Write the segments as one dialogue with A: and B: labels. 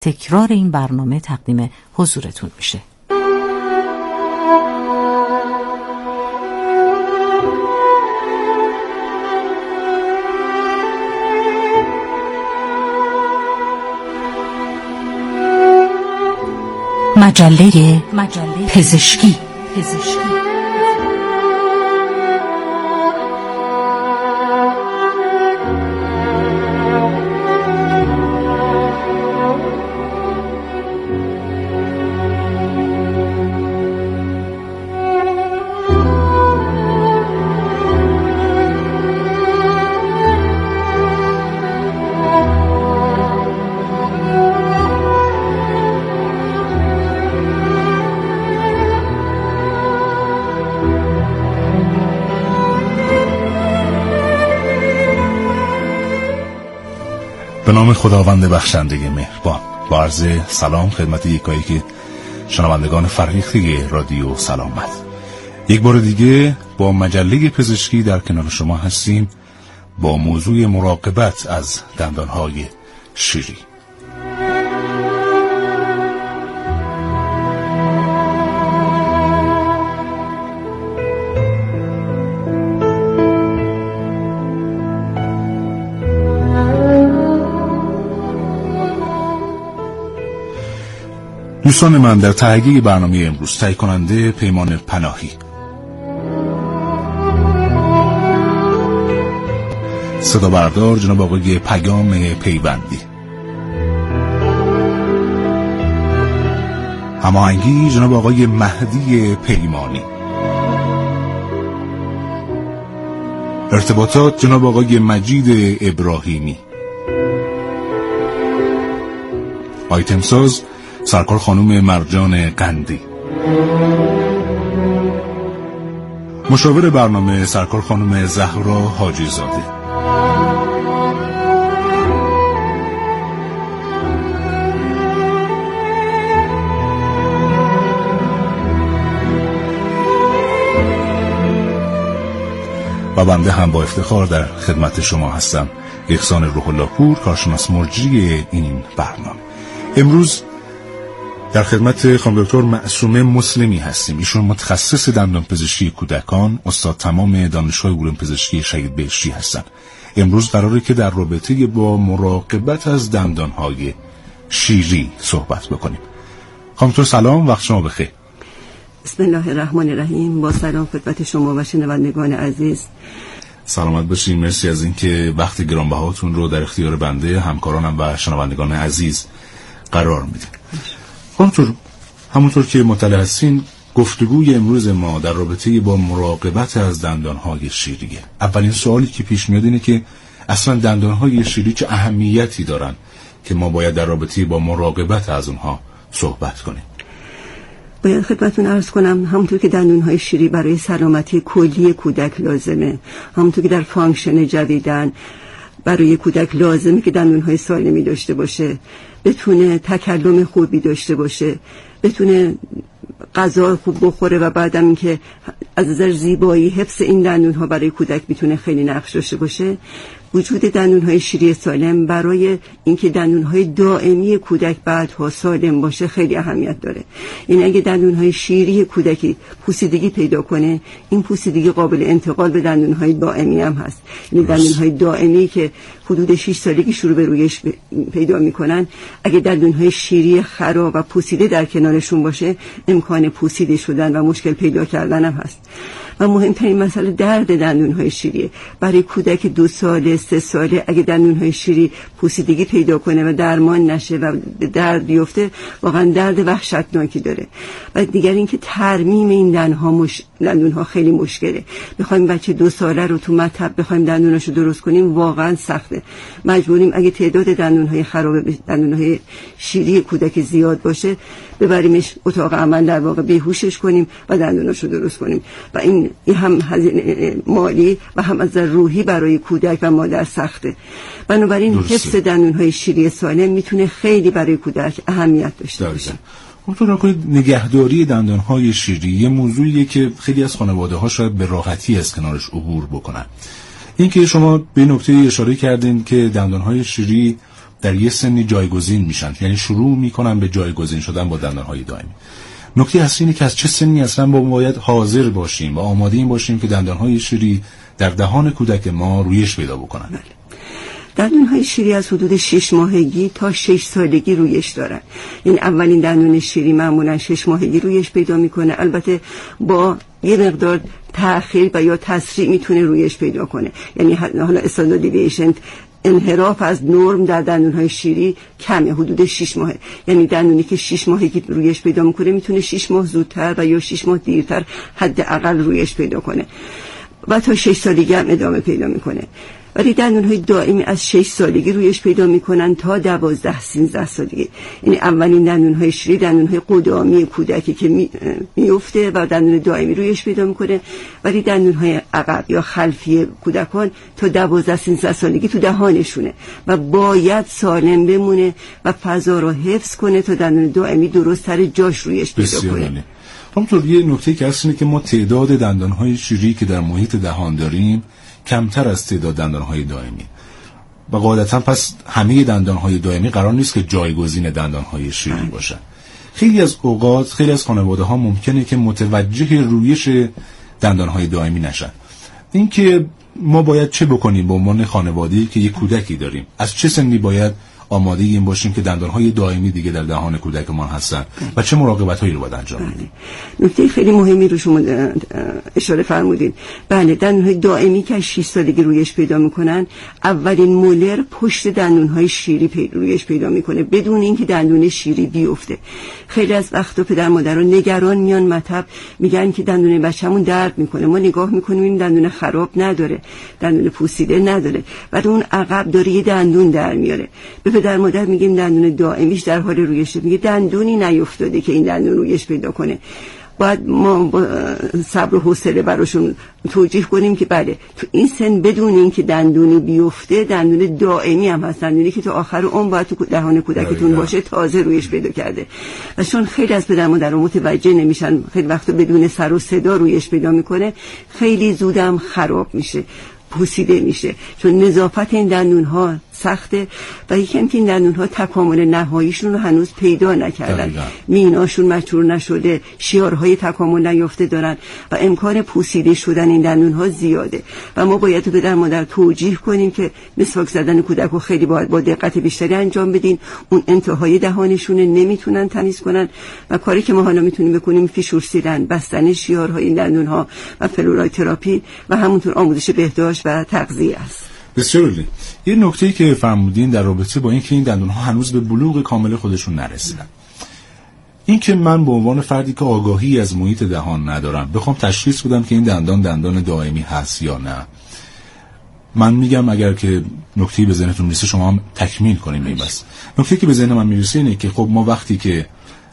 A: تکرار این برنامه تقدیم حضورتون میشه. مجله پزشکی.
B: به نام خداوند بخشنده مهربان. با عرض سلام خدمت یکایک شنوندگان فرهیخته رادیو سلامت. یک بار دیگه با مجله پزشکی در کنار شما هستیم با موضوع مراقبت از دندانهای شیری. دوستان من، در تهیه برنامه امروز تهیه کننده پیمان پناهی، صدا بردار جناب آقای پیام پیوندی، هماهنگی جناب آقای مهدی پیمانی، ارتباطات جناب آقای مجید ابراهیمی، آیتم ساز سرکار خانم مرجان قندی، مشاور برنامه سرکار خانم زهرا حاجی زاده، و بنده هم با افتخار در خدمت شما هستم، احسان روح الله پور، کارشناس مجری این برنامه. امروز در خدمت خانم دکتر معصومه مسلمی هستیم. ایشون متخصص دندان پزشکی کودکان، استاد تمام دانشگاه علوم پزشکی شهید بهشتی هستند. امروز قراره که در رابطه با مراقبت از دندانهای شیری صحبت بکنیم. خانم دکتر سلام، وقت شما بخیر.
C: بسم الله الرحمن الرحیم. با سلام خدمت شما و شنوندگان عزیز.
B: سلامت باشید. مرسی از اینکه وقت گرانبهاتون رو در اختیار بنده، همکارانم و شنوندگان عزیز قرار میدید. همونطور که مطلع هستین، گفتگوی امروز ما در رابطه با مراقبت از دندانهای شیریه. اولین سوالی که پیش میاد اینه که اصلا دندانهای شیری چه اهمیتی دارن که ما باید در رابطه با مراقبت از اونها صحبت کنیم؟
C: باید خدمتتون عرض کنم همونطور که دندانهای شیری برای سلامتی کلی کودک لازمه، همونطور که در فانکشن جدیدن برای کودک لازمه که دندانهای سالمی داشته باشه، بتونه تکلم خوبی داشته باشه، بتونه غذا خوب بخوره و بعدم اینکه از نظر زیبایی حفظ این دندونها برای کودک میتونه خیلی نقش داشته باشه. وجود دندونهای شیری سالم برای اینکه دندونهای دائمی کودک بعدها سالم باشه خیلی اهمیت داره. یعنی اگه دندونهای شیری کودکی پوسیدگی پیدا کنه، این پوسیدگی قابل انتقال به دندونهای دائمی هم هست. یعنی دندونهای دائمی که حدود 6 سالگی شروع به رویش پیدا میکنن، اگه دندونهای شیری خراب و پوسیده در کنارشون باشه، امکان پوسیده شدن و مشکل پیدا کردن هم هست. و مهمترین مسئله درد دندونهای شیریه. برای کودک 2 ساله 3 ساله اگه دندونهای شیری پوسیدگی پیدا کنه و درمان نشه و به درد بیفته، واقعا درد وحشتناکی داره. و دیگر اینکه ترمیم این دندونها خیلی مشکله. بخوایم بچه 2 ساله رو تو مطب بخوایم دندوناشو درست کنیم واقعا سخته. مجبوریم اگه تعداد دندونهای خراب دندونهای شیری کودک زیاد باشه، ببریمش اتاق عمل، در واقع بیهوشش کنیم و دندوناشو درست کنیم. و این هم هزینه مالی و هم از روحی برای کودک و مادر سخته. بنابراین حفظ دندونهای شیری سالم میتونه خیلی برای کودک اهمیت داشته باشه.
B: اونطور که نگهداری دندانهای شیری یه موضوعیه که خیلی از خانواده‌ها شاید به راحتی از کنارش عبور بکنن. این که شما به نکته اشاره کردین که دندانهای شیری در یه سنی جایگزین میشن، یعنی شروع میکنن به جایگزین شدن با دندانهای دائمی. نکته اصلی اینه که از چه سنی اصلا باید حاضر باشیم و آماده این باشیم که دندانهای شیری در دهان کودک ما رویش پیدا بکنن.
C: دندونهای شیری از حدود 6 ماهگی تا 6 سالگی رویش دارن. این اولین دندون شیری معمولا 6 ماهگی رویش پیدا میکنه، البته با یه مقدار تأخیر و یا تسریع میتونه رویش پیدا کنه. یعنی حالا استاندارد دیوییشن، انحراف از نرم در دندونهای شیری کمه، حدود 6 ماه. یعنی دندونی که 6 ماهگی رویش پیدا میکنه میتونه 6 ماه زودتر و یا 6 ماه دیرتر حداقل رویش پیدا کنه و تا 6 سالگی هم ادامه پیدا میکنه. ولی دندونهای دائمی از 6 سالگی رویش پیدا میکنن تا 12-13 سالگی. یعنی اولین دندونهای شیری دندونهای قدامی کودکی که میفته و دندون دائمی رویش پیدا میکنه، ولی دندونهای عقب یا خلفی کودکان تا 12-13 سالگی تو دهانشونه و باید سالم بمونه و فضا رو حفظ کنه تا دندون دائمی درست سر جاش رویش پیدا کنه.
B: همونطور یه نکته که هست اینه که ما تعداد دندانهای شیری که در محیط دهان داریم کمتر از تعداد دندانهای دائمی و قاعدتا پس همه دندانهای دائمی قرار نیست که جایگزین دندانهای شیری باشن. خیلی از اوقات خیلی از خانواده ها ممکنه که متوجه رویش دندانهای دائمی نشن. این که ما باید چه بکنیم به عنوان خانواده‌ای که یک کودکی داریم، از چه سنی باید آماده این باشیم که دندانهای دائمی دیگه در دهان کودکمان هستن و چه مراقبت‌هایی رو باید انجام بدیم؟
C: نکته خیلی مهمی رو شما اشاره فرمودین. بله، دندانهای دائمی که از 6 سالگی رویش پیدا میکنن، اولین مولر پشت دندانهای شیری رویش پیدا میکنه بدون اینکه دندون شیری بیفته. خیلی از وقتا پدر مادرها نگران میان مطب، میگن که دندون بچه‌مون درد میکنه. ما نگاه میکنیم این دندون خراب نداره، دندون پوسیده نداره، بعد اون عقب داره یه دندون در میاره. پدر مادر میگیم دندون دائمیش در حال رویشه، میگه دندونی نیفتاده که این دندون رویش پیدا کنه. باید ما با صبر و حوصله براشون توجیه کنیم که بله، تو این سن بدون اینکه دندونی بیفته دندون دائمی هم هست، دندونی که تا آخر عمر باید تو دهان کودکتون باشه تازه رویش پیدا کرده. و چون خیلی از پدر مادر متوجه نمیشن، خیلی وقتا بدون سر و صدا رویش پیدا میکنه، خیلی زودم خراب میشه، پوسیده میشه، چون نظافت این دندون ها سخته و یکم که این دندون ها تکامل نهاییشون رو هنوز پیدا نکردن، میناشون مچور نشده، شیارهای تکامل نیافته دارن و امکان پوسیده شدن این دندون ها زیاده و ما باید پدر مادر توجیه کنیم که مسواک زدن کودک رو خیلی باید با دقت بیشتری انجام بدین. اون انتهای دهانشون نمیتونن تمیز کنن و کاری که ما حالا میتونیم بکنیم فیشور سیلن، بستن شیارهای این دندون ها و فلورای تراپی و همونطور آموزش بهداشت و تغذیه است.
B: بسیار عالی. یه نکته‌ای که فرمودین در رابطه با اینکه این دندون‌ها هنوز به بلوغ کامل خودشون نرسیدن، این که من به عنوان فردی که آگاهی از محیط دهان ندارم بخوام تشخیص بدم که این دندان دائمی هست یا نه، من میگم اگر که نکته‌ای به ذهنتون میرسه شما هم تکمیل کنین. بس نکته‌ای که به ذهن من میرسه اینه که خب ما وقتی که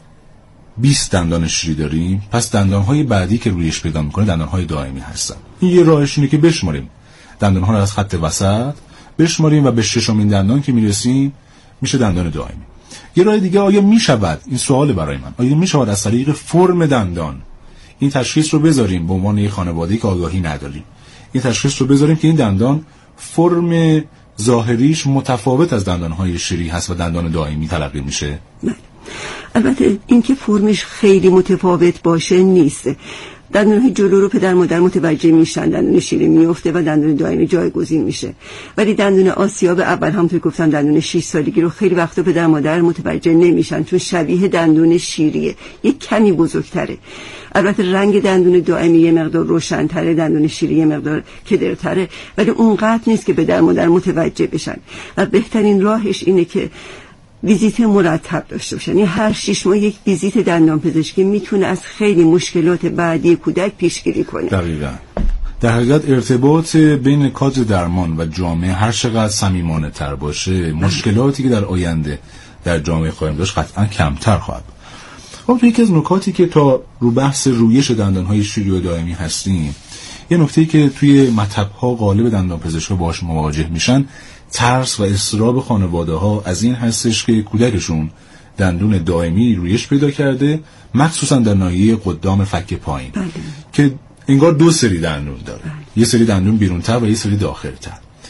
B: 20 دندان شیری داریم، پس دندان‌های بعدی که رویش پیدا می‌کنه دندان‌های دائمی هستن. این یه راهش اینه که بشماریم دندان‌ها رو از خط وسط بشماریم و به ششمین دندان که میرسیم میشه دندان دائمی. یه راه دیگه آیا میشود، این سوال برای من، آیا میشود از طریق فرم دندان این تشخیص رو بذاریم به عنوان یک خانواده‌ای که آگاهی نداریم، این تشخیص رو بذاریم که این دندان فرم ظاهریش متفاوت از دندان‌های شیری هست و دندان دائمی تلقی میشه؟
C: البته اینکه فرمش خیلی متفاوت باشه نیست. دندونهای جلو رو پدر مادر متوجه میشن، دندون شیری میفته و دندون دائمی جایگزین میشه. ولی دندون آسیاب اول همونطور گفتم دندون 6 سالگی رو خیلی وقتا پدر مادر متوجه نمیشن چون شبیه دندون شیریه، یک کمی بزرگتره. البته رنگ دندون دائمی یه مقدار روشن‌تره، دندون شیری یه مقدار کدرتره، ولی اونقدر نیست که پدر مادر متوجه بشن. و بهترین راهش اینه که ویزیت مرتب داشته باشن. یعنی هر 6 ماه یک ویزیت دندان پزشکی میتونه از خیلی مشکلات بعدی کودک پیشگیری کنه.
B: دقیقاً. در حقیقت ارتباط بین کادر درمان و جامعه هر چقدر صمیمانه تر باشه، مشکلاتی که در آینده در جامعه خواهیم داشت قطعاً کمتر خواهد. خب یکی از نکاتی که تا رو بحث رویش دندان‌های شیری و دائمی هستیم، یه نکته‌ای که توی مطب‌ها غالب دندانپزشک‌ها باهاش مواجه میشن، ترس و اضطراب خانواده‌ها از این هستش که کودکشون دندون دائمی رویش پیدا کرده، مخصوصا در ناحیه قدام فک پایین که انگار 2 سری دندون داره، یه سری دندون بیرون‌تر و یه سری داخل‌تر.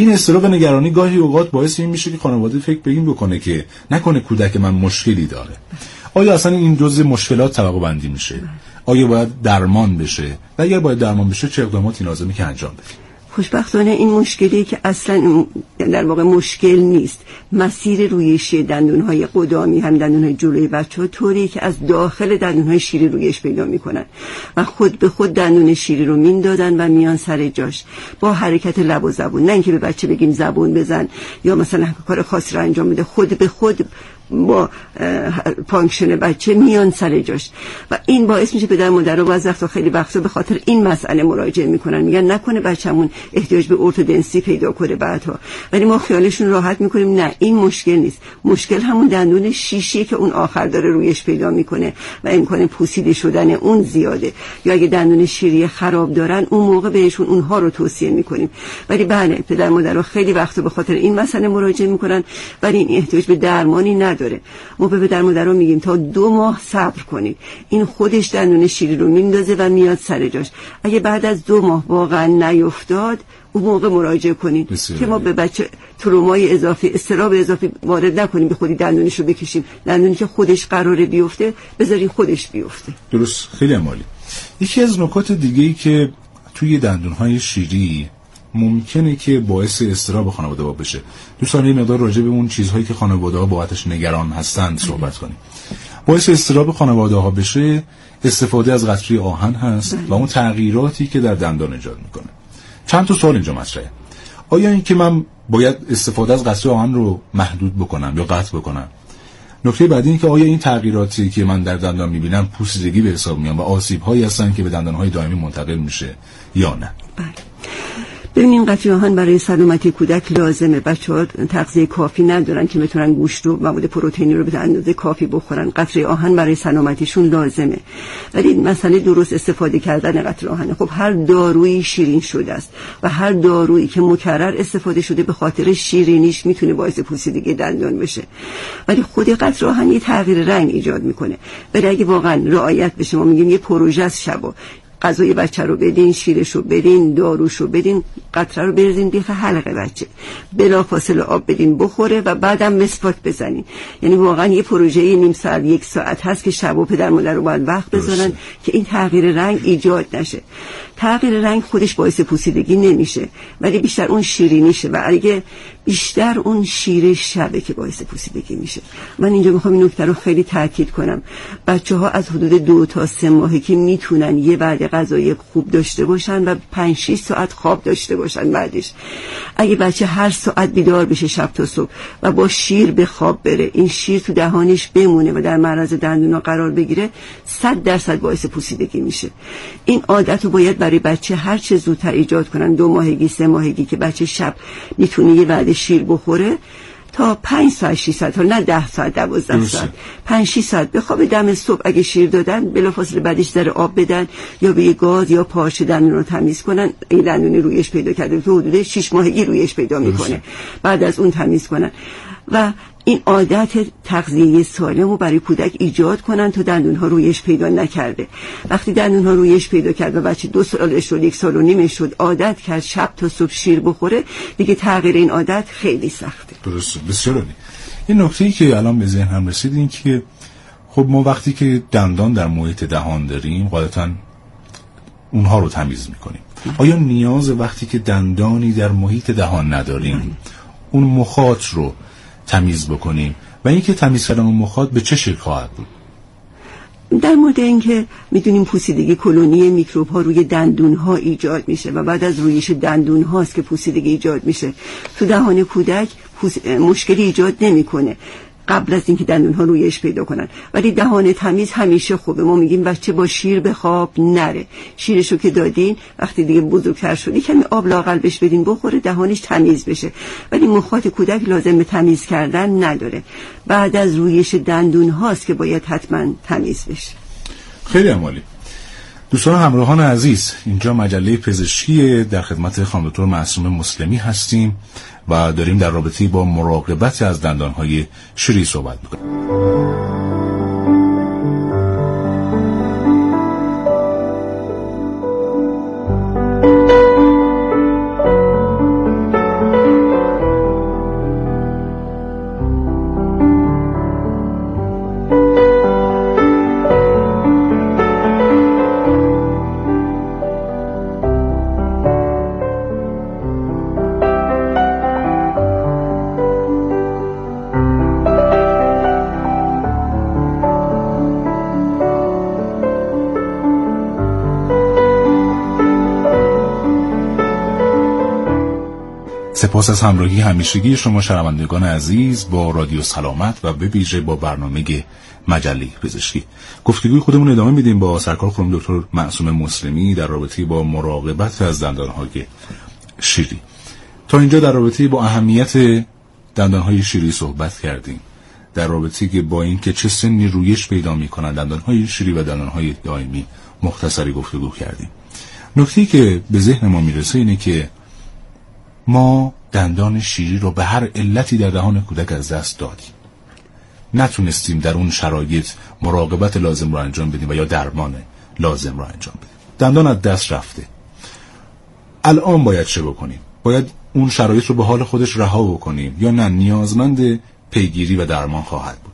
B: این اضطراب و نگرانی گاهی اوقات باعث این میشه که خانواده فکر به این بکنه که نکنه کودک من مشکلی داره. آیا اصلا این جزء مشکلات طبقه بندی میشه؟ آیا باید درمان بشه؟ و اگر باید درمان بشه چه اقداماتی لازمه که انجام بدیم؟
C: خوشبختانه این مشکلی که اصلا در واقع مشکل نیست. مسیر رویشی دندون‌های قدامی هم دندون‌های جلوی بچه‌ها طوری که از داخل دندون‌های شیری رویش پیدا می‌کنن و خود به خود دندون شیری رو میندازن و میان سر جاش با حرکت لب و زبون. نه اینکه به بچه بگیم زبون بزن یا مثلا کار خاصی رو انجام بده، خود به خود با فانکشن بچه میان سر جاش و این باعث میشه پدر مادرها بعضی وقتا خیلی وقتا به خاطر این مسئله مراجعه میکنن، میگن نکنه بچه‌مون احتیاج به ارتودنسی پیدا کنه بعدها. ولی ما خیالشون راحت میکنیم نه، این مشکل نیست. مشکل همون دندون شیشی که اون آخر داره رویش پیدا میکنه و امکان پوسیده شدن اون زیاده، یا اگه دندون شیری خراب دارن اون موقع بهشون اونها رو توصیه میکنیم. ولی بله پدر مادرها خیلی وقتا به خاطر این مسئله مراجعه میکنن ولی این احتیاج به درمانی نداره. ما به پدر مادرها میگیم تا 2 ماه صبر کنید، این خودش دندون شیری رو میندازه و میاد سر جاش. اگه بعد از 2 ماه واقعا نیفتاد اون موقع مراجعه کنید که ما به بچه ترومای اضافی، اضطراب اضافی وارد نکنیم، به خودی دندونش رو بکشیم. دندونی که خودش قراره بیفته بذاریم خودش بیفته.
B: درست، خیلی عالی. یکی از نکات دیگه‌ای که توی دندون‌های شیری ممکنه که باعث اضطراب خانواده‌ها بشه، دوستان یه مقدار راجع به اون چیزهایی که خانواده‌ها بابتش نگران هستند صحبت کنیم. باعث اضطراب خانواده‌ها بشه استفاده از قطره آهن هست و اون تغییراتی که در دندان ایجاد میکنه. چند تا سوال اینجا مطرحه. آیا این که من باید استفاده از قطره آهن رو محدود بکنم یا قطع بکنم؟ نکته بعدی این که آیا این تغییراتی که من در دندان میبینم پوسیدگی به حساب میان و آسیب‌هایی هستن که به دندان‌های دائمی منتقل میشه یا نه؟
C: بله. ببینیم قطره آهن برای سلامتی کودک لازمه. بچه‌ها تغذیه کافی ندارن که بتونن گوشت و مواد پروتئینی رو به اندازه کافی بخورن. قطره آهن برای سلامتیشون لازمه. ولی مسئله درست استفاده کردن قطره آهن. خب هر دارویی شیرین شده است و هر دارویی که مکرر استفاده شده به خاطر شیرینیش میتونه باعث پوسیدگی دندان بشه. ولی خود قطره آهن یه تغییر رنگ ایجاد میکنه. ولی اگه واقعا رعایت بشه، ما میگیم یه پروژه است. شبا غذای بچه رو بدین، شیرش رو بدین، داروش رو بدین، قطره رو بریزین بیخ حلق بچه، بلافاصله آب بدین بخوره و بعدم مسواک بزنین. یعنی واقعا یه پروژه نیم ساعت 1 ساعت هست که شب و پدر مادر رو باید وقت بذارن که این تغییر رنگ ایجاد نشه. تغییر رنگ خودش باعث پوسیدگی نمیشه ولی بیشتر اون شیرینیشه و اگه بیشتر اون شیر شبه که باعث پوسیدگی میشه. من اینجا میخوام این نکته رو خیلی تاکید کنم. بچه‌ها از حدود 2 تا 3 ماهگی میتونن یه وعده غذایی خوب داشته باشن و 5-6 ساعت خواب داشته باشن بعدش. اگه بچه هر ساعت بیدار بشه شب تا صبح و با شیر به خواب بره، این شیر تو دهانش بمونه و در معرض دندونا قرار بگیره، 100% باعث پوسیدگی میشه. این عادت رو باید برای بچه هر چه زودتر ایجاد کنن. 2 ماهگی 3 ماهگی که بچه شب میتونه یه وعده شیر بخوره تا 5 ساعت 6 ساعت، نه 10 ساعت 12 ساعت، 5-6 ساعت بخوابه. دم صبح اگه شیر دادن بلافاصله بعدش ذره آب بدن یا به یه گاز یا پارچه دندون رو تمیز کنن. این دندون رویش پیدا کرده تو حدود 6 ماهگی رویش پیدا میکنه، بعد از اون تمیز کنن و این عادت تغذیه سالم رو برای کودک ایجاد کنن تا دندون‌ها رویش پیدا نکرده. وقتی دندون‌ها رویش پیدا کرد و بچه 2 سالش شد، 1 سال و نیمش شد، عادت کرد شب تا صبح شیر بخوره، دیگه تغییر این عادت خیلی سخته.
B: درسته، بسیار عالی. این نکته‌ای که الان به ذهنم رسید این که خب ما وقتی که دندان در محیط دهان داریم غالباً اونها رو تمیز می‌کنیم. آیا نیاز وقتی که دندانی در محیط دهان نداریم اون مخاط رو تمیز بکنیم و اینکه تمیز کردن اون مخاط به چه شکل خواهد بود؟
C: در مورد اینکه میدونیم پوسیدگی کلونی میکروب ها روی دندون ها ایجاد میشه و بعد از رویش دندون هاست که پوسیدگی ایجاد میشه. تو دهان کودک مشکلی ایجاد نمیکنه قبل از اینکه دندون ها رویش پیدا کنن، ولی دهان تمیز همیشه خوبه. ما میگیم بچه با شیر به خواب نره، شیرشو که دادین وقتی دیگه بزرگتر شدی کمی آب لااقل بهش بدین بخوره، دهانش تمیز بشه. ولی مخاط کودک لازم به تمیز کردن نداره، بعد از رویش دندون هاست که باید حتما تمیز بشه.
B: خیلی عالی. دوستان همراهان عزیز، اینجا مجله پزشکی در خدمت خانم دکتر معصومه مسلمی هستیم و داریم در رابطه با مراقبت از دندانهای شیری صحبت می‌کنیم. سپاس از همراهی همیشگی شما شنوندگان عزیز با رادیو سلامت و به ویژه با برنامه مجله پزشکی. گفتگوی خودمون ادامه میدیم با سرکار خانم دکتر معصومه مسلمی در رابطه با مراقبت از دندانهای شیری. تا اینجا در رابطه با اهمیت دندانهای شیری صحبت کردیم، در رابطه که با اینکه چه سنی رویش پیدا میکنن دندانهای شیری و دندانهای دائمی مختصری گفتگو کردیم. نکته‌ای که به ذهن ما میرسه اینه که ما دندان شیری رو به هر علتی در دهان کودک از دست دادیم، نتونستیم در اون شرایط مراقبت لازم رو انجام بدیم و یا درمان لازم رو انجام بدیم. دندان از دست رفته. الان باید چه بکنیم؟ باید اون شرایط رو به حال خودش رها بکنیم یا نه نیازمند پیگیری و درمان خواهد بود؟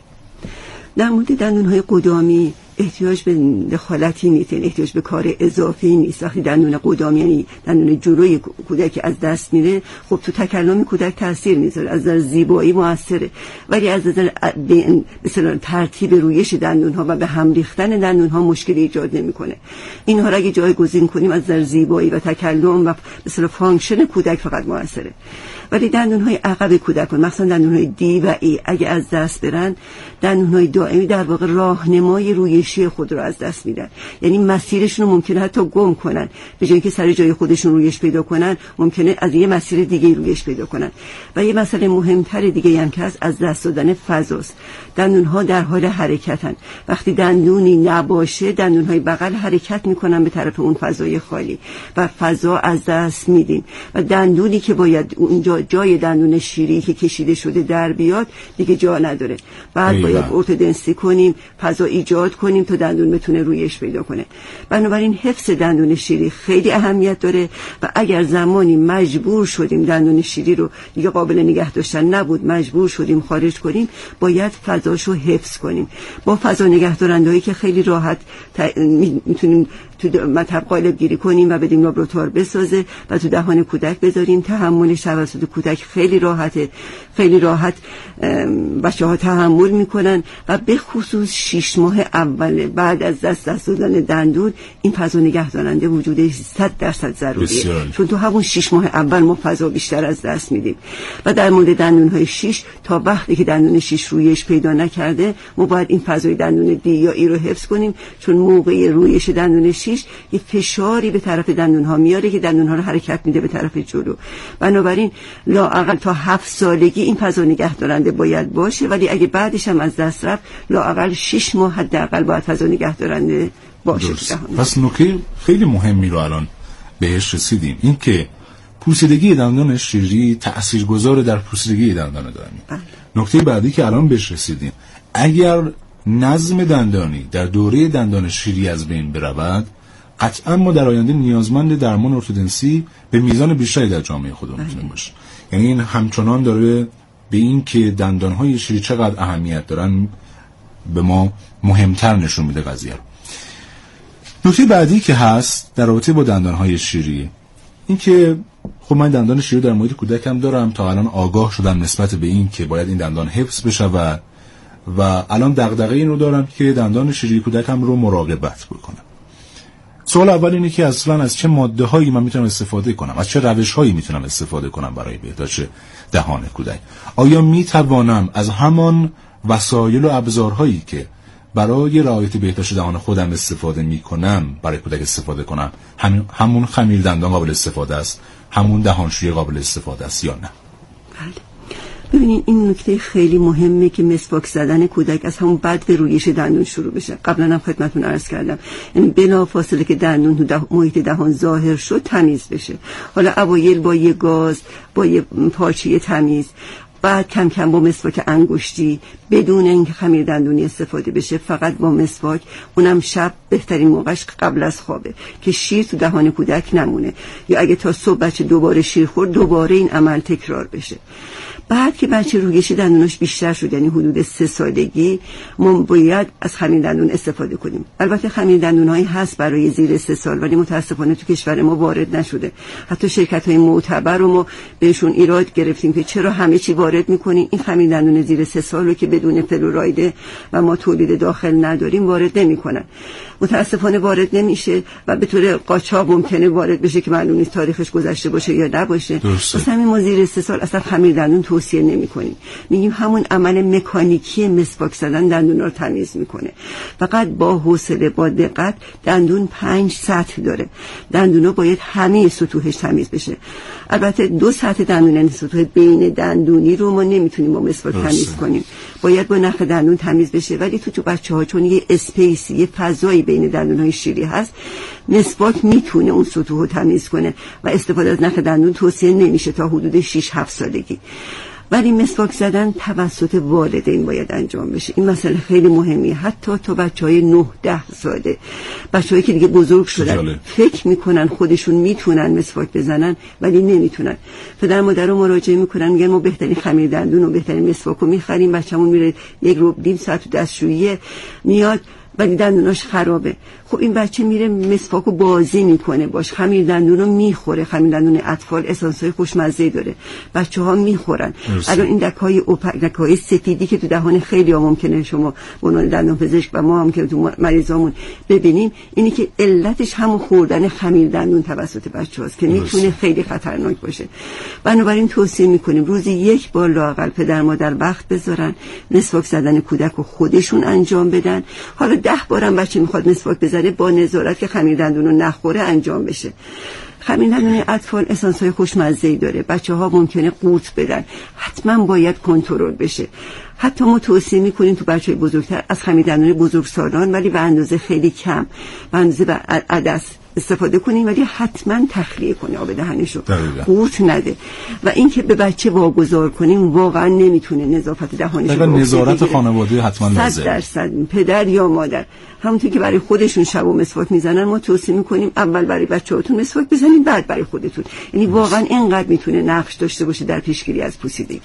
C: در مورد دندون‌های قدامی احتیاج به دخالتی نیست، احتیاج به کار اضافی نیست. وقتی دندون قدامی یعنی دندون جلوی کودک از دست میره، خب تو تکلم کودک تاثیر میذاره، از نظر زیبایی موثره، ولی از نظر مثلا ترتیب رویش دندون‌ها و به هم ریختن دندون‌ها مشکلی ایجاد نمیکنه. اینها را اگه جایگزین کنیم از نظر زیبایی و تکلم و مثلا فانکشن کودک فقط موثره. ولی دندون‌های عقب کودکان مثلا دندون‌های دی و ای اگه از دست برن، دندون‌های دائمی در واقع راهنمای رویشی خود رو از دست میدن، یعنی مسیرشون رو ممکنه حتی گم کنن، به جای اینکه سر جای خودشون رویش پیدا کنن ممکنه از یه مسیر دیگه رویش پیدا کنن. و یه مسئله مهمتر دیگه هم که هست از دست دادن فضاست. دندون‌ها در حال حرکتن، وقتی دندونی نباشه دندون‌های بغل حرکت میکنن به طرف اون فضای خالی و فضا از دست میدیم و دندونی که باید اونجا جای دندون شیری که کشیده شده در بیاد دیگه جا نداره. بعد باید ارتودنسی کنیم، فضا ایجاد کنیم تا دندون بتونه رویش پیدا کنه. بنابراین حفظ دندون شیری خیلی اهمیت داره و اگر زمانی مجبور شدیم دندون شیری رو دیگه قابل نگه داشتن نبود، مجبور شدیم خارج کنیم، باید فضاشو حفظ کنیم. با فضا نگهدارندهایی که خیلی راحت میتونیم تو مطب قالب گیری کنیم و بدیم لابراتوار بسازه و تو دهان کودک بذاریم. تحملش توسط کودک خیلی راحته، خیلی راحت بچه‌ها تحمل میکنن و به خصوص 6 ماه اول بعد از دست دادن دندون این فضا نگهدارنده وجودش 100% ضروریه، چون تو همون 6 ماه اول ما فضا بیشتر از دست میدیم. و در مورد دندون‌های 6 تا وقتی که دندون 6 رویش پیدا نکرده ما باید این فضای دندون دی یا ای رو حفظ کنیم، چون موقع رویش دندون 6 یه فشاری به طرف دندون‌ها میاره که دندون‌ها رو حرکت میده به طرف جلو. بنابراین لااقل تا 7 سالگی این فضا نگهدارنده باید باشه، ولی اگه بعدش هم از دست رفت لااقل 6 ماه حداقل باید فضا نگهدارنده باشه.
B: پس نکته خیلی مهمی رو الان بهش رسیدیم، این که پوسیدگی دندان شیری تاثیرگذار در پوسیدگی دندان دائمی. نکته بعدی که الان بهش رسیدیم، اگر نظم دندانی در دوره دندان شیری از بین برود، قطعا ما در آینده نیازمند درمان ارتودنسی به میزان بیشتری در جامعه خودمون میتونیم باشیم. یعنی این همچنان داره به این که دندانهای شیری چقدر اهمیت دارن به ما مهمتر نشون میده قضیه رو. نکته بعدی که هست در رابطه با دندانهای شیری این که خب من دندان شیری در محیط کودکم دارم، تا الان آگاه شدم نسبت به این که باید این دندان حفظ بشه و الان دغدغه این رو دارم که دندان شیری کودکم رو مراقبت بکنم. سوال اول اینه که اصلا از چه ماده هایی من میتونم استفاده کنم، از چه روش هایی میتونم استفاده کنم برای بهداشت دهان کودک. آیا میتوانم از همان وسایل و ابزارهایی که برای رعایت بهداشت دهان خودم استفاده میکنم برای کودک استفاده کنم؟ همون خمیر دندان قابل استفاده است، همون دهانشویی قابل استفاده است یا نه؟
C: بله. ببینید این نکته خیلی مهمه که مسواک زدن کودک از همون بعد به رویش دندون شروع بشه. قبلا هم خدمتتون عرض کردم این بلافاصله که دندون تو محیط دهان ظاهر شد تمیز بشه. حالا اوایل با یه گاز، با یه پارچه تمیز، بعد کم کم با مسواک انگشتی بدون اینکه خمیر دندونی استفاده بشه، فقط با مسواک، اونم شب بهترین موقعش قبل از خوابه که شیر تو دهان کودک نمونه، یا اگه تا صبح بچه دوباره شیر خورد دوباره این عمل تکرار بشه. بعد که بچه رویش دندوناش بیشتر شد، یعنی حدود 3 سالگی، ما باید از خمیر دندون استفاده کنیم. البته خمیر دندونایی هست برای زیر 3 سال ولی متاسفانه تو کشور ما وارد نشده. حتی شرکت‌های معتبر رو ما بهشون ایراد گرفتیم که چرا همه چی وارد وارد میکنیم، این خمیر دندون زیر 3 سال رو که بدون فلوراید و ما تولید داخل نداریم وارد نمیکنن. متاسفانه وارد نمیشه و به طور قاچاق ممکنه وارد بشه که معلوم نیست تاریخش گذشته باشه یا نباشه. واسه همین ما زیر 3 سال اصلا خمیر دندون توصیه نمیکنیم. میگیم همون عمل مکانیکی مسواک زدن دندون رو تمیز میکنه. فقط با حوصله، با دقت. دندون 5 سطح داره، دندونا باید همه سطوحش تمیز بشه. البته 2 سطح دندون، یعنی سطوح بین دندونی رو ما نمیتونیم با مسواک تمیز کنیم، باید با نخ دندون تمیز بشه. ولی تو بچه‌ها چون یه اسپیس، یه فضایی بین دندون‌های شیری هست، مسواک میتونه اون سطوح رو تمیز کنه و استفاده از نخ دندون توصیه نمیشه تا حدود 6-7 سالگی. ولی مسواک زدن توسط والدین باید انجام بشه. این مسئله خیلی مهمیه. حتی تا بچهای 9-10 ساله، بچه‌هایی که دیگه بزرگ شدن فکر میکنن خودشون میتونن مسواک بزنن ولی نمیتونن. پدر مادر رو مراجعه میکنن، میگن ما بهترین خمیر دندون و بهترین مسواک رو میخریم، بچه‌مون میره 1.5 ساعت تو دستشویی میاد ولی دندوناش خرابه. خب این بچه میره مسواکو بازی میکنه باش، خمیر دندونو میخوره. خمیر دندون اطفال اسانس‌های خوشمزه داره، بچه‌ها میخورن. الان این دکای سفیدی که تو دهان خیلی ها ممکنه شما به عنوان دندانپزشک و ما هم که تو مریضامون ببینیم، اینی که علتش همون خوردن خمیر دندون توسط بچه‌هاست که میتونه خیلی خطرناک باشه. بنابراین توصیه میکنیم روزی 1 بار لااقل پدر مادر وقت بذارن مسواک زدن کودک رو خودشون انجام بدن. حالا 10 بارم بچه میخواد مسواک بزنه، با نظارت که خمیر دندون رو نخوره انجام بشه. خمیر دندون اطفال اسانس‌های خوشمزه‌ای داره، بچه‌ها ممکنه قورت بدن، حتما باید کنترل بشه. حتی ما توصیه می‌کنیم تو بچه‌های بزرگتر از خمیر دندون بزرگسالان، ولی به اندازه خیلی کم، به اندازه عدس استفاده کنیم، ولی حتما تخلیه کنه آب دهنشو، قورت نده. و این که به بچه واگذار کنیم واقعا نمیتونه نظافت دهانش رو
B: نظارت خانواده حتما لازمه.
C: 100% پدر یا مادر همونطور که برای خودشون شب و مسواک میزنن، ما توصیه میکنیم اول برای بچه‌هاتون مسواک بزنید بعد برای خودتون. یعنی واقعا اینقدر میتونه نقش داشته باشه در پیشگیری از پوسیدگی.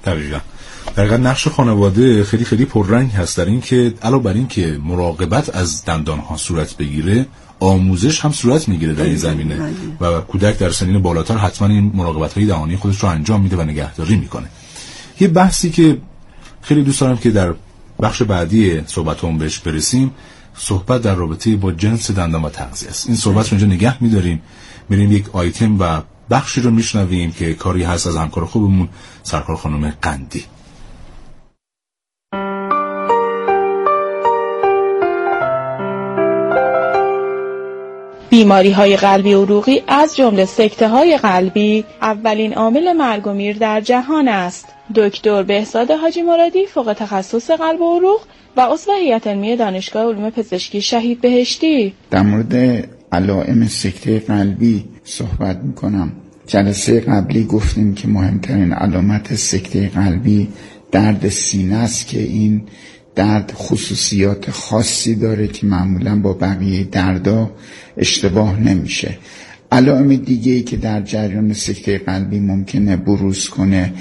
B: دقیقاً نقش خانواده خیلی خیلی پررنگ هست در این که علاوه بر این که مراقبت از دندان‌ها صورت بگیره، آموزش هم صورت میگیره در این زمینه و کودک در سنین بالاتر حتما این مراقبت‌های دهانی خودش رو انجام میده و نگهداری میکنه. یه بحثی که خیلی دوست دارم که در بخش بعدی صحبتمون بهش برسیم، صحبت در رابطه با جنس دندان و تغذیه است. این صحبت رو اینجا نگه می‌داریم، میریم یک آیتم و بخشی رو میشنویم که کاری هست از همکار خوبمون سرکار خانم قندی.
D: بیماری‌های قلبی عروقی از جمله سکته‌های قلبی اولین عامل مرگ و میر در جهان است. دکتر بهزاد حاجی مرادی فوق تخصص قلب و عروق و عضو هیئت علمی دانشگاه علوم پزشکی شهید بهشتی
E: در مورد علائم سکته قلبی صحبت می‌کنم. جلسه قبلی گفتیم که مهمترین علامت سکته قلبی درد سینه است که این درد خصوصیات خاصی داره که معمولا با بقیه دردا اشتباه نمیشه. علائم دیگه‌ای که در جریان سکته قلبی ممکنه بروز کنه،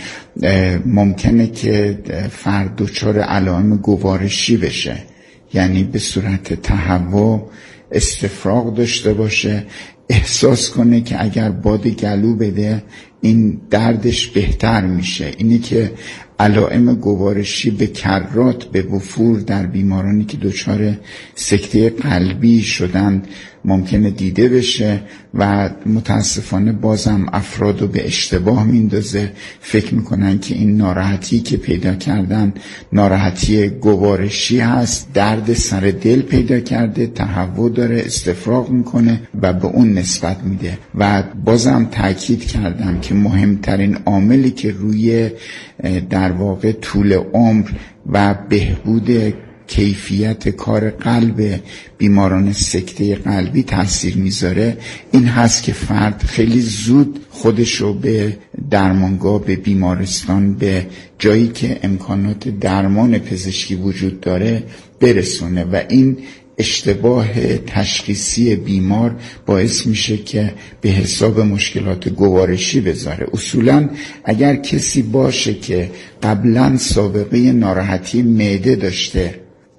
E: ممکنه که فرد دچار علائم گوارشی بشه، یعنی به صورت تهوع استفراغ داشته باشه، احساس کنه که اگر باد گلو بده این دردش بهتر میشه. اینی که علائم گوارشی به کرات به وفور در بیمارانی که دچار سکته قلبی شدند ممکنه دیده بشه و متاسفانه بازم افرادو به اشتباه میندازه، فکر میکنن که این ناراحتی که پیدا کردن ناراحتی گوارشی هست، درد سر دل پیدا کرده، تهوع داره، استفراغ میکنه و به اون نسبت میده. و بازم تاکید کردم که مهمترین عاملی که روی در واقع طول عمر و بهبود کیفیت کار قلب بیماران سکته قلبی تاثیر میذاره این هست که فرد خیلی زود خودشو به درمانگاه، به بیمارستان، به جایی که امکانات درمان پزشکی وجود داره برسونه و این اشتباه تشخیصی بیمار باعث میشه که به حساب مشکلات گوارشی بذاره. اصولاً اگر کسی باشه که قبلاً سابقه ناراحتی معده داشته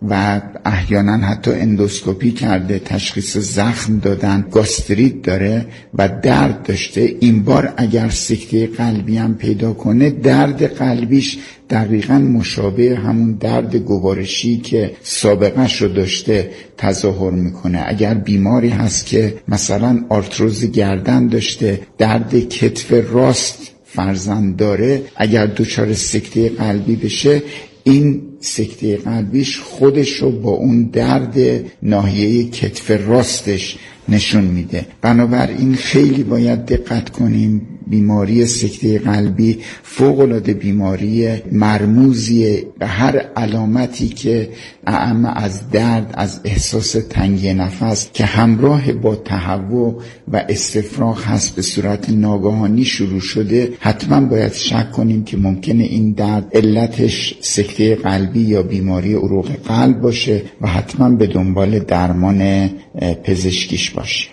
E: و احیانا حتی اندوسکوپی کرده، تشخیص زخم دادن، گاستریت داره و درد داشته، این بار اگر سکته قلبی هم پیدا کنه، درد قلبیش دقیقاً مشابه همون درد گوارشی که سابقه‌اش رو داشته تظاهر میکنه. اگر بیماری هست که مثلا آرتروز گردن داشته، درد کتف راست فرزند داره، اگر دچار سکته قلبی بشه، این سکته قلبیش خودش رو با اون درد ناحیه کتف راستش نشون میده. بنابراین خیلی باید دقت کنیم. بیماری سکته قلبی فوق‌العاده بیماری مرموزیه و هر علامتی که اعم از درد، از احساس تنگی نفس که همراه با تهوع و استفراغ هست به صورت ناگهانی شروع شده، حتما باید شک کنیم که ممکنه این درد علتش سکته قلبی یا بیماری عروق قلب باشه و حتما به دنبال درمان پزشکیش باشه.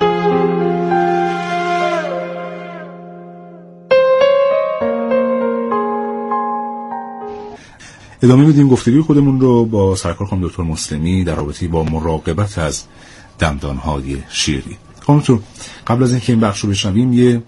B: ادامه میدیم گفتگوی خودمون رو با سرکار خانم دکتر مسلمی در رابطه با مراقبت از دندانهای شیری. خانم دکتر، قبل از اینکه این بخش رو بشنویم یه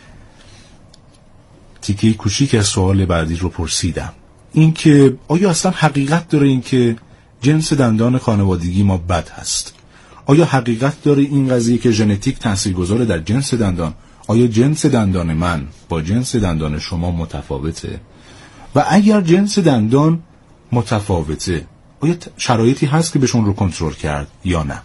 B: تیکه کوچیک از سوال بعدی رو پرسیدم، این که آیا اصلا حقیقت داره این که جنس دندان خانوادگی ما بد هست؟ آیا حقیقت داره این قضیه که ژنتیک تاثیرگذاره در جنس دندان؟ آیا جنس دندان من با جنس دندان شما متفاوته؟ و اگر جنس دندان متفاوته، آیا شرایطی هست که بهشون رو کنترل کرد یا نه؟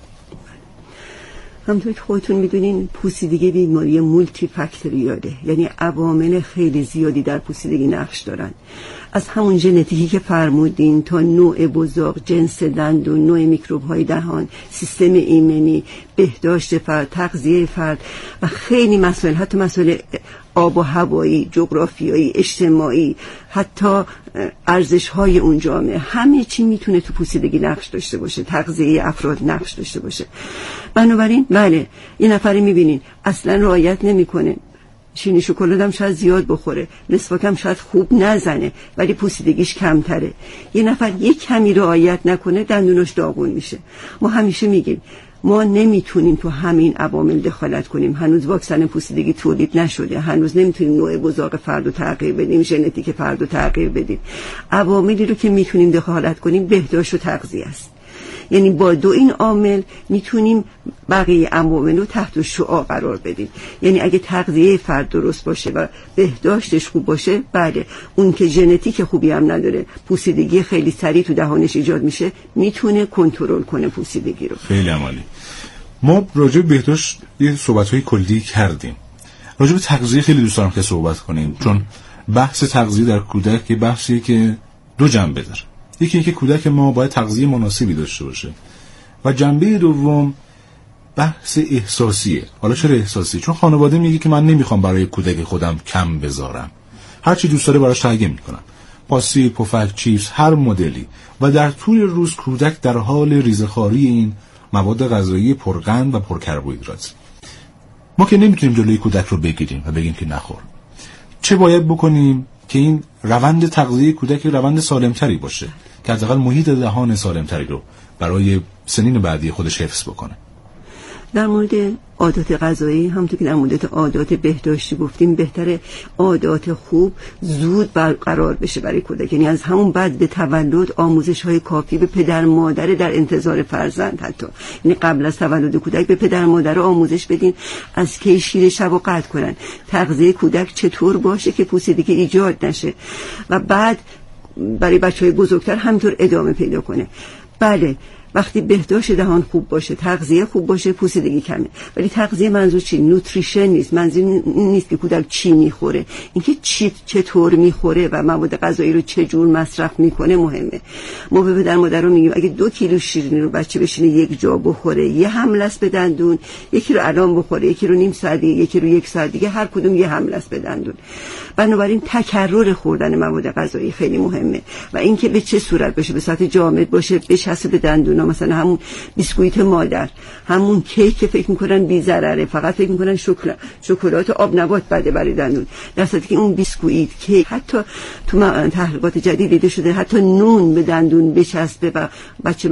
C: همونطور که خودتون میدونین پوسیدگی بیماری مولتی فاکتوریاله، یعنی عوامل خیلی زیادی در پوسیدگی نقش دارن، از همون ژنتیکی که فرمودین تا نوع بزاق، جنس دندون، نوع میکروب های دهان، سیستم ایمنی، بهداشت فرد، تغذیه فرد و خیلی مسائل، حتی مسائل آب و هوایی، جغرافیایی، اجتماعی، حتی ارزش های اون جامعه، همه چی میتونه تو پوسیدگی نقش داشته باشه، تغذیه افراد نقش داشته باشه. بنابراین بله، یه نفری میبینین اصلا رعایت نمیکنه، شیرینی شکلات هم شاید زیاد بخوره، مسواک هم شاید خوب نزنه ولی پوسیدگیش کمتره. یه نفر یک کمی رعایت نکنه دندونش داغون میشه. ما همیشه میگیم ما نمیتونیم تو همین عوامل دخالت کنیم، هنوز واکسن پوسیدگی تولید نشده، هنوز نمیتونیم نوع بزاق فرد رو تغییر بدیم، ژنتیک فرد رو تغییر بدیم. عواملی رو که میتونیم دخالت کنیم بهداشت و تغذیه است. یعنی با دو این عامل میتونیم بقیه عوامل رو تحت شعاع قرار بدیم. یعنی اگه تغذیه فرد درست باشه و بهداشتش خوب باشه، بله، اون که ژنتیک خوبی هم نداره، پوسیدگی خیلی سریع تو دهانش ایجاد میشه، میتونه کنترل کنه پوسیدگی رو. خیلی
B: عالی. ما راجع به بهداشت یه صحبت‌های کلی کردیم. راجع به تغذیه خیلی دوست دارم که صحبت کنیم، چون بحث تغذیه در کودک یه بحثیه که دو جنبه داره. یکی اینکه کودک ما باید تغذیه مناسبی داشته باشه و جنبه دوم بحث احساسیه. حالا چرا احساسی؟ چون خانواده میگه که من نمیخوام برای کودک خودم کم بذارم، هر چی دوست داره براش تهیه میکنم، پاسی، پفک، چیپس، هر مدلی، و در طول روز کودک در حال ریزه‌خواری این مواد غذایی پرقند و پرکربوهیدرات. ما که نمیتونیم جلوی کودک رو بگیریم و بگیم که نخور. چه باید بکنیم که این روند تغذیه کودک روند سالمتری باشه، که حداقل محیط دهان سالمتری رو برای سنین بعدی خودش حفظ بکنه؟
C: در مورد عادات غذایی همونطور که در مورد عادات بهداشتی گفتیم، بهتره عادات خوب زود برقرار بشه برای کودک. یعنی از همون بعد به تولد آموزش‌های کافی به پدر مادر در انتظار فرزند، حتی یعنی قبل از تولد کودک به پدر مادر آموزش بدین از کی شیر شب رو قطع کنن، تغذیه کودک چطور باشه که پوسیدگی ایجاد نشه، و بعد برای بچه‌های بزرگتر همینطور ادامه پیدا کنه. بله، وقتی بهداشت دهان خوب باشه، تغذیه خوب باشه، پوسیدگی کمه. ولی تغذیه منظور چی؟ نوتریشن نیست. منظور نیست که کودک چی میخوره، اینکه چطور میخوره و مواد غذایی رو چه جور مصرف میکنه مهمه. ما به پدر مادر رو میگیم اگه 2 کیلو شیرینی رو بچه بشینه یک جا بخوره، یه حمله است به دندون، یکی رو الان بخوره، یکی رو نیم ساعت دیگه، یکی رو 1 ساعت دیگه، هر کدوم یه حمله است به دندون. بنابراین تکرر خوردن مواد غذایی خیلی مهمه و اینکه به چه صورت باشه، به صورت جامد باشه، بچسبه به دندونا. مثلا همون بیسکویت مادر، همون کیک که فکر میکنن بی ضرره، فقط فکر میکنن شکلات آب نبات بده برای دندون، در صورتی که اون بیسکویت، کیک، حتی تو تحقیقات جدید دیده شده حتی نون به دندون بچسبه و بچه